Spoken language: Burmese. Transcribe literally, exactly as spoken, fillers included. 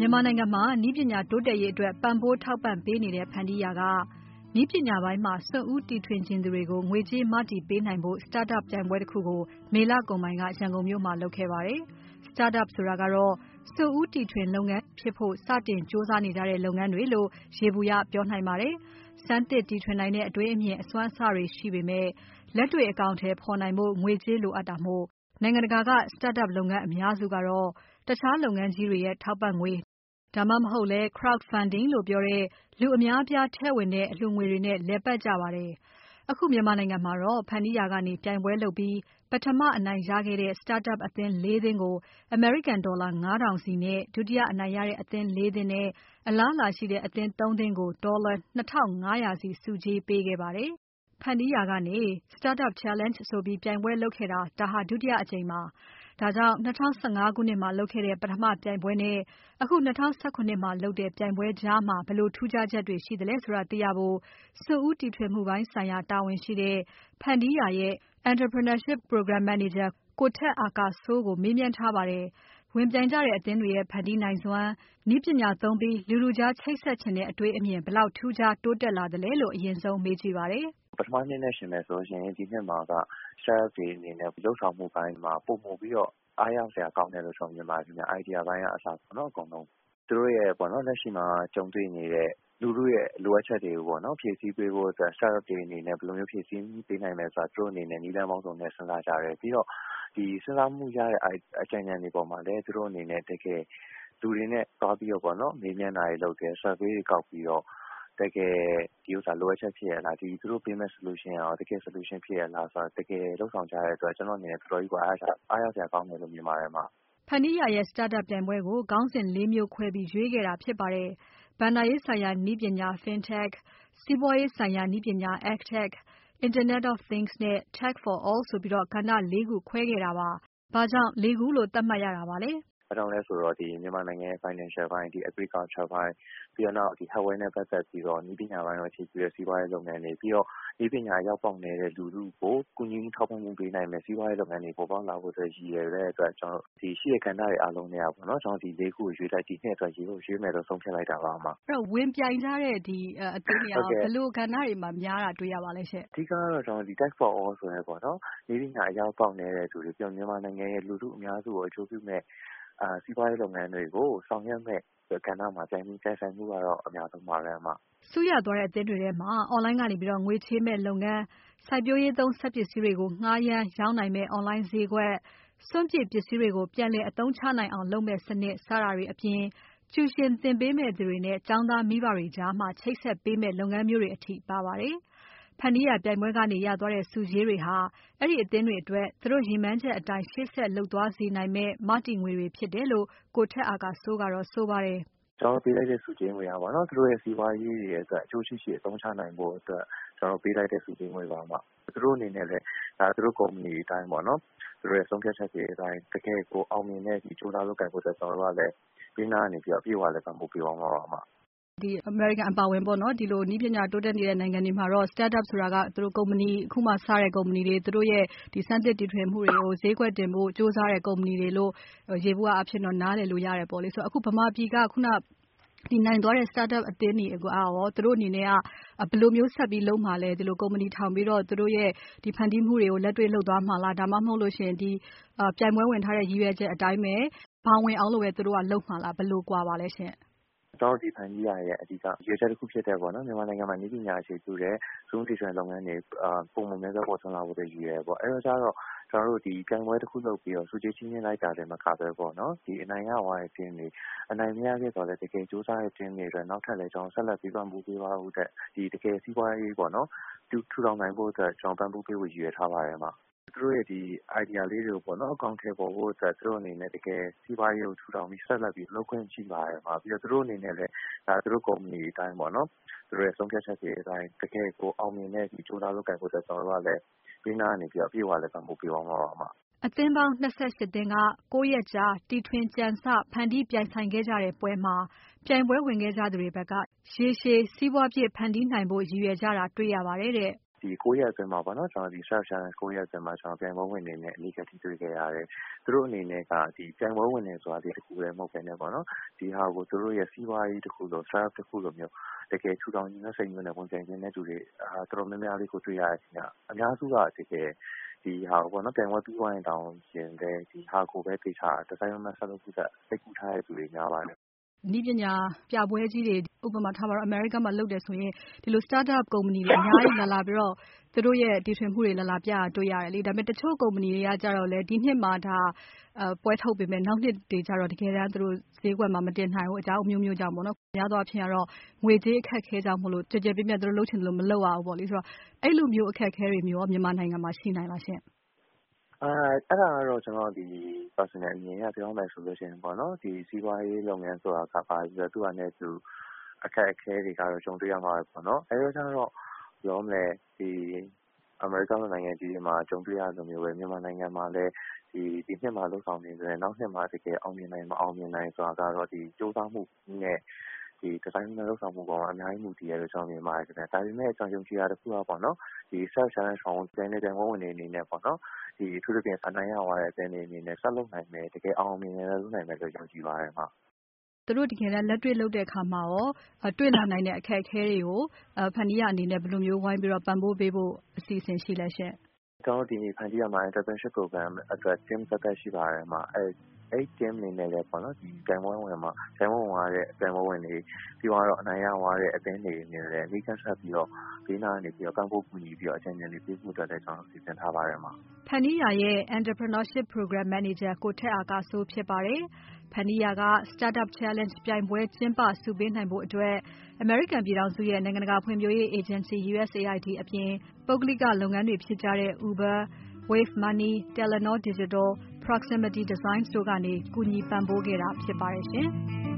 မြန်မာနိုင်ငံမှာနည်းပညာတိုးတက်ရေးအတွက်ပံ့ပိုးထောက်ပံ့ပေးနေတဲ့ဖန်တီးရာကနည်းပညာပိုင်းမှာစွန့်ဦးတီထွင်ချင်သူတွေကိုငွေကြေးမတည်ပေးနိုင်ဖို့ Startup ပြိုင်ပွဲတစ်ခုကိုမေလကုန်ပိုင်းကရန်ကုန်မြို့မှာလုပ်ခဲ့ပါတယ်။ Startup ဆိုတာကတော့စွန့်ဦးတီထွင်လုပ်ငန်းဖြစ်ဖို့စတင်ကြိုးစားနေကြတဲ့လုပ်ငန်းတွေလို့ယေဘုယျပြောနိုင်ပါတယ်။ ဆန်းသစ်တီထွင်နိုင်တဲ့အတွေးအမြင်အစွမ်းအစတွေရှိပေမဲ့လက်တွေ့အကောင်အထည်ဖော်နိုင်ဖို့ငွေကြေးလိုအပ်တာမို့နိုင်ငံတကာက Startup လုပ်ငန်းအများစုကတော့တခြားလုပ်ငန်းကြီးတွေရဲ့ထောက်ပံ့ငွေ ဒါမှမဟုတ်လည်း Crowdfunding လို့ပြောတဲ့လူအများအပြားထည့်ဝင်တဲ့အလှူငွေတွေနဲ့လည်ပတ်ကြပါတယ်။ အခုမြန်မာနိုင်ငံမှာတော့ဖန်တီးရာကနေပြိုင်ပွဲလုပ်ပြီးပထမအနိုင်ရခဲ့တဲ့ Startup အသင်း ၄ သင်းကိုအမေရိကန်ဒေါ်လာ ၅ ထောင်စီနဲ့ဒုတိယအနိုင်ရတဲ့အသင်း ၄ သင်းနဲ့အလားအလာရှိတဲ့အသင်း ၃ သင်းကိုဒေါ်လာ ၂ထောင်၅ရာစီဆုကြေးပေးခဲ့ပါတယ်။ ဖန်တီးရာကနေ Startup Challenge ဆိုပြီးပြိုင်ပွဲလုပ်ခဲ့တာဒါဟာဒုတိယအကြိမ်ပါ။ ဒါကြောင့်၂၀၁၅ ခုနှစ်မှာလုပ်ခဲ့တဲ့ပထမပြိုင်ပွဲနဲ့အခု၂၀၁၇ မှာလုပ်တဲ့ပြိုင်ပွဲကြားမှာဘယ်လိုထူးခြားချက်တွေရှိသလဲဆိုတာသိရဖို့စွန့်ဦးတီထွင်မှုပိုင်းဆိုင်ရာတာဝန်ရှိတဲ့ဖန်တီးရာရဲ့ Entrepreneurship Program Manager ကိုထက်အာကာစိုးကိုမေးမြန်းထားပါတယ်။ ဝင်ပြိုင်ကြတဲ့အသင်းတွေရဲ့ဖန်တီးနိုင်စွမ်း၊ နည်းပညာသုံးပြီးလူထုကြားချိတ်ဆက်ချင်တဲ့အတွေးအမြင်ဘယ်လောက်ထူးခြားတိုးတက်လာသလဲလို့အရင်ဆုံးမေးကြည့်ပါတယ်။ ပထမနှစ်နဲ့ယှဉ်မယ်ဆိုရင်ဒီနှစ်မှာက Startup တွေအနေနဲ့လုပ်ဆောင်မှုပိုင်းမှာပိုမိုပြီးတော့အားရစရာကောင်းတယ်လို့ကျွန်တော်မြင်ပါတယ်ခင်ဗျ။ idea ပိုင်းကအစပေါ့နော်အကုန်လုံးသူတို့ရဲ့ပေါ့နော်လက်ရှိမှာကြုံတွေ့နေတဲ့လူထုရဲ့လိုအပ်ချက်တွေကိုပေါ့နော်ဖြည့်ဆည်းပေးဖို့အတွက် Startup တွေအနေနဲ့ဘယ်လိုမျိုးဖြည့်ဆည်းပေးနိုင်မလဲဆိုတာသူတို့အနေနဲ့နည်းလမ်းပေါင်းစုံနဲ့စဉ်းစားကြတယ်ပြီးတော့ဒီစဉ်းစားမှုရတဲ့အကြံဉာဏ်တွေပေါ်မှာလည်းသူတို့အနေနဲ့တကယ်လူတွေနဲ့တွားပြီးတော့ပေါ့နော်မေးမြန်းတာတွေလုပ်တယ် survey တွေကောက်ပြီးတော့တကယ်ဒီဥစ္စာလိုအပ်ချက်ဖြစ်ရလားဒီသူတို့ပေးမဲ့ solution ရောတကယ် solution ဖြစ်ရလားဆိုတော့တကယ်လှုပ်ဆောင်ကြတဲ့အတွက်ကျွန်တော်အနေနဲ့တော်တော်ကြီးကိုအားရအားရစရာကောင်းတယ်လို့မြင်ပါတယ်မှာဖန်တီးရာရဲ့ Startup ပြိုင်ပွဲကိုခေါင်းစဉ် ၄ မျိုးခွဲပြီးရွေးခဲ့တာဖြစ်ပါတယ်။ ဘဏ္ဍာရေးဆိုင်ရာနည်းပညာ FinTech, စီးပွားရေးဆိုင်ရာနည်းပညာ AgTech, Internet of Things နဲ့ Tech for All ဆိုပြီးကဏ္ဍ ၄ ခုခွဲခဲ့တာပါ။ ဘာကြောင့် ၄ ခုလို့သတ်မှတ်ရတာပါလဲ။ဘာကြောင့်လဲဆိုတော့ဒီမြန်မာနိုင်ငံရဲ့ financial ဘိုင်း agriculture ဘိုင်းပြီးတော့နောက်ဒီ hardware နဲ့ပတ်သက်ပြီးတော့နည်းပညာပိုင်းကိုအခြေပြုတဲ့စီးပွားရေးလုပ်ငန်းတွေပြီးတော့နည်းပညာရောက်ပေါက်နေတဲ့လူထုကိုကူညီမှုထောက်ပံ့မှုပေးနိုင်မဲ့စီးပွားရေးလုပ်ငန်းတွေပေါ်ပေါက်လာဖို့အတွက်ရည်ရွယ်တဲ့အတွက်ကျွန်တော်ဒီရှိတဲ့ကဏ္ဍတွေအားလုံးတွေကပေါ့နော်ကျွန်တော်ဒီ၄ခုကိုရွေးလိုက်ဒီနှစ်အတွက်ရွေးဖို့ရွေးမယ်လို့ဆုံးဖြတ်လိုက်တာပါအမအဲ့တော့ဝင်ပြိုင်ကြတဲ့ဒီအသင်းတွေကဘယ်လိုကဏ္ဍတွေမှာများတာတွေ့ရပါလဲရှင့်အဓိကတော့ကျွန်တော်ဒီ Tech for All ဆိုရဲပေါ့နော်နည်းပညာအရောက်ပေါက်နေတဲ့သူတွေပြောမြန်မာနိုင်ငံရဲ့လူထုအများစုကိုအကျိုးပြုမဲ့အာစီးပွားရေးလုပ်ငန်းတွေကိုဆောင်ရွက်မဲ့ကဏ္ဍမှာပြိုင်မှုတိုက်ဆိုင်မှုကတော့အများဆုံးပါပဲအမဆုရသွားတဲ့အသင်းတွေထဲမှာ online ကနေပြီးတော့ငွေချေးမဲ့လုပ်ငန်းစိုက်ပျိုးရေးသုံးစက်ပစ္စည်းတွေကိုငှားရမ်းရောင်းနိုင်မဲ့ online ဈေးကွက်စွန့်ပစ်ပစ္စည်းတွေကိုပြန်လည်အသုံးချနိုင်အောင်လုပ်မဲ့စနစ်စတာတွေအပြင်ကျူရှင်သင်ပေးမဲ့သူတွေနဲ့ကျောင်းသားမိဘတွေကြားမှာချိတ်ဆက်ပေးမဲ့လုပ်ငန်းမျိုးတွေအထိပါပါတယ်။ဖန်တီးရာပြိုင်ပွဲကနေရသွားတဲ့ဆုကြေးတွေဟာအဲ့ဒီအသင်းတွေအတွက်သူတို့ရည်မှန်းချက်အတိုင်းရှေ့ဆက်လုပ်သွားစေနိုင်မဲ့မတည်ငွေတွေဖြစ်တယ်လို့ကိုထက်အာကာစိုးကတော့ဆိုပါတယ်။ကျွန်တော်ပေးလိုက်တဲ့ဆုကြေးငွေပါပေါ့နော်သူတို့ရဲ့စီးပွားရေးတွေအတွက်အကျိုးရှိရှိအသုံးချနိုင်ဖို့အတွက်ကျွန်တော်ပေးလိုက်တဲ့ဆုကြေးငွေပါမှာသူတို့အနေနဲ့လည်းဒါသူတို့ကုမ္ပဏီအတိုင်းပေါ့နော်သူတို့ရဲ့ဆုံးဖြတ်ချက်တွေအတိုင်းတကယ်ကိုအောင်မြင်တဲ့ဒီကြိုးစားလုပ်ကိုင်ဖို့အတွက်ကျွန်တော်တို့ကလည်းဒီနာကနေပြီးတော့အပြည့်အဝလည်းပံ့ပိုးပေးသွားမှာပါမှာဒီ American အပါအဝင်ပေါ့နော်ဒီလိုနည်းပညာတိုးတက်နေတဲ့နိုင်ငံတွေမှာတော့ Startup ဆိုတာကသူတို့ကုမ္ပဏီအခုမှစတဲ့ကုမ္ပဏီတွေသူတို့ရဲ့ဒီစမ်းသစ်တီထွင်မှုတွေကိုဈေးကွက်တင်ဖို့ကြိုးစားတဲ့ကုမ္ပဏီတွေလို့ယေဘုယျအားဖြင့်တော့နားလည်လို့ရတယ်ပေါ့လေဆိုတော့အခုဗမာပြည်ကခုနဒီနိုင်သွားတဲ့ Startup အသင်းတွေကရောသူတို့အနေနဲ့ကဘယ်လိုမျိုးဆက်ပြီးလုပ်မှာလဲဒီလိုကုမ္ပဏီထောင်ပြီးတော့သူတို့ရဲ့ဒီဖန်တီးမှုတွေကိုလက်တွေ့လုပ်သွားမှာလားဒါမှမဟုတ်လို့ရှိရင်ဒီပြိုင်ပွဲဝင်ထားတဲ့ရည်ရွယ်ချက်အတိုင်းပဲဘောင်ဝင်အောင်လို့ပဲသူတို့ကလုပ်မှာလားဘယ်လိုကွာပါလဲရှင့်ကျွန်တော်ဒီဖန်တီးရာရဲ့အဓိကရွေးချက်တစ်ခုဖြစ်တဲ့ပေါ့နော်မြန်မာနိုင်ငံမှာနည်းပညာအခြေပြုတဲ့ဇုံတီထွင်လုပ်ငန်းတွေအာပုံမှန်များစွာပေါ်ထွန်းလာဖို့ရည်ရွယ်ပေါ့အဲ့တော့ကျတော့ကျွန်တော်တို့ဒီပြိုင်ပွဲတစ်ခုလုပ်ပြီးတော့စုကြည်ချင်းချင်းလိုက်တာလည်းမကပဲပေါ့နော်ဒီအနိုင်ရသွားတဲ့ team တွေအနိုင်မရခဲ့တော့လည်းတကယ်စူးစမ်းတဲ့ team တွေအတွက်နောက်ထပ်လည်းကျွန်တော်ဆက်လက်ပြီးပံ့ပိုးပေးပါဦးတဲ့ဒီတကယ်စီးပွားရေးပေါ့နော်ထူထောင်နိုင်ဖို့အတွက်ကျွန်တော်ပံ့ပိုးပေးဖို့ရည်ရွယ်ထားပါတယ်မှာသူတို့ရဲ့ဒီ idea လေးတွေကိုပေါ့နော်အကောင့်ထဲပေါ်ဖို့အတွက်သူတို့အနေနဲ့တကယ်စီးပွားရေးကိုထူထောင်ပြီးဆက်လက်ပြီးလုပ်ခွင့်ရှိပါတယ်မှာပြီးတော့သူတို့အနေနဲ့လည်းဒါသူတို့ကုမ္ပဏီအတိုင်းပေါ့နော်သူတို့ရဲ့ဆုံးဖြတ်ချက်တွေအတိုင်းတကယ်ကိုအောင်မြင်တဲ့ဒီကြိုးစားလုပ်ကိုင်ဖို့အတွက်ကျွန်တော်တို့ကလည်းဒီနာကနေပြီးတော့အပြည့်အဝလည်းပံ့ပိုးပေးသွားမှာပါမှာအသင်းပေါင်း၂၈သင်းက၉ရက်ကြာတီထွင်ကြံစဖန်တီးပြိုင်ဆိုင်ခဲ့ကြတဲ့ပွဲမှာပြိုင်ပွဲဝင်ခဲ့ကြသူတွေဘက်ကရေရှည်စီးပွားဖြစ်ဖန်တီးနိုင်ဖို့ရည်ရွယ်ကြတာတွေ့ရပါတယ်တဲ့ဒီကိုးရက်အတွင်းမှာပေါ့နော်ကျွန်တော်ဒီ Self Challenge ကိုးရက်အတွင်းမှာကျွန်တော်ပြိုင်ပွဲဝင်နေနဲ့အလေးကတိတွေ့ခဲ့ရတယ်သူတို့အနေနဲ့ကဒီပြိုင်ပွဲဝင်နေဆိုတာဒီတစ်ခုလည်းမဟုတ်ပဲねပေါ့နော်ဒီဟာကိုသူတို့ရဲ့စီးပွားရေးတစ်ခုလို Startup တစ်ခုလိုမျိုးတကယ်ထူထောင်ခြင်းနဲ့စိတ်မျိုးနဲ့ဝင်ပြိုင်ခြင်းတဲ့သူတွေအာတော်တော်များများလေးကိုတွေ့ရတဲ့အချိန်ကအများစုကတကယ်ဒီဟာပေါ့နော်ပြိုင်ပွဲပြီးသွားရင်တောင်ရှင်တဲ့ဒီဟာကိုပဲသိချာဒီဇိုင်းမှဆက်လုပ်ဖို့စိတ်ကူးထားတဲ့သူတွေများပါတယ်နည်းပညာပြပွဲကြီးတွေဥပမာထားပါတော့ America မှာလုပ်တယ်ဆိုရင်ဒီလို startup company တွေအများကြီးလာလာပြီးတော့သူတို့ရဲ့တီထွင်မှုတွေလာလာပြတွေ့ရတယ်လေဒါပေမဲ့တချို့ company တွေကကြတော့လေဒီနှစ်မှာဒါပွဲထုတ်ပေမဲ့နောက်နှစ်တွေကျတော့တကယ်တမ်းသူတို့ဈေးကွက်မှာမတင်နိုင်ဘူးအကြောင်းအမျိုးမျိုးကြောင့်ပေါ့နော်။များသောအားဖြင့်ကတော့ငွေကြေးအခက်အခဲကြောင့်မလို့ကြကြပြည့်ပြည့်သူတို့လုပ်ချင်လို့မလုပ်ရဘူးပေါ့လေဆိုတော့အဲ့လိုမျိုးအခက်အခဲတွေမျိုးမြန်မာနိုင်ငံမှာရှိနိုင်လားရှင့်အဲအဲ့ဒါကတော့ကျွန်တော်ဒီ personal အမြင်အရပြောမယ်ဆိုလို့ရှိရင်ပေါ့နော်ဒီစီးပွားရေးလုပ်ငန်းဆိုတာကပါပြီးတော့သူ့အနေနဲ့သူအခက်အခဲတွေကတော့ကြုံတွေ့ရမှာပဲပေါ့နော်အဲဒါကျတော့ပြောမယ်ဒီအမေရိကန်နိုင်ငံကြီးမှာကြုံတွေ့ရလိုမျိုးပဲမြန်မာနိုင်ငံမှာလည်းဒီဒီနှစ်မှာလှုပ်ဆောင်နေတယ်နောက်နှစ်မှာတကယ်အောင်မြင်နိုင်မအောင်မြင်နိုင်ဆိုတာကတော့ဒီစူးစမ်းမှုနဲ့ဒီဒီဇိုင်းနဲ့လှုပ်ဆောင်မှုပေါ်မှာအများကြီးမူတည်ရလို့ကျွန်တော်မြင်ပါတယ်ခင်ဗျဒါပေမဲ့ကျွန်တော်ယုံကြည်တာတစ်ခုကပေါ့နော်ဒီ self challenge ဆောင်တဲ့တဲ့ဝန်ဝင်နေနေနဲ့ပေါ့နော်ဒီထူးထူးပြန်အနိုင်ရသွားတဲ့အတင်းနေအနေနဲ့ဆက်လုပ်နိုင်မယ်တကယ်အောင်မြင်ရလုပ်နိုင်မယ်လို့ယုံကြည်ပါတယ်မှာသူတို့တကယ်လည်းလက်တွေ့လုပ်တဲ့အခါမှာရောတွေ့လာနိုင်တဲ့အခက်အခဲတွေကိုဖန်တီးရအနေနဲ့ဘယ်လိုမျိုးဝိုင်းပြီးတော့ပံ့ပိုးပေးဖို့အစီအစဉ်ရှိလဲရှင့်ကျွန်တော်ဒီဖန်တီးရမှာ entrepreneurship program အတွက် team သက်သက်ရှိပါတယ်မှာအဲအဲ့ team နေနဲ့လည်းပေါ့နော်ဒီကံဝန်းဝင်မှာကံဝန်းဝင်ရတဲ့အပင်ဝဝင်တွေပြီးတော့အနိုင်ရသွားတဲ့အပင်တွေနေလည်းလိကတ်ဆက်ပြီးတော့ဘေးနားနေပြီးတော့ကံဖို့ပူညီပြီးတော့အချိန်ချင်းလေးပြေးဖို့အတွက်လည်းကျွန်တော်စီစဉ်ထားပါတယ်မှာဖန်တီးရရဲ့ entrepreneurship program manager ကိုထက်အာကာဆိုးဖြစ်ပါတယ်ဖန်တီးရက startup challenge ပြိုင်ပွဲကျင်းပဆုပေးနိုင်ဖို့အတွက် American ပြည်ထောင်စုရဲ့နိုင်ငံတကာဖွံ့ဖြိုးရေး agency U S A I D အပြင်ပုဂ္ဂလိကလုပ်ငန်းတွေဖြစ်ကြတဲ့ Uber, Wave Money, Telenor Digital, Proximity Designs တို့ကနေကူညီပံ့ပိုးခဲ့တာဖြစ်ပါတယ်ရှင်။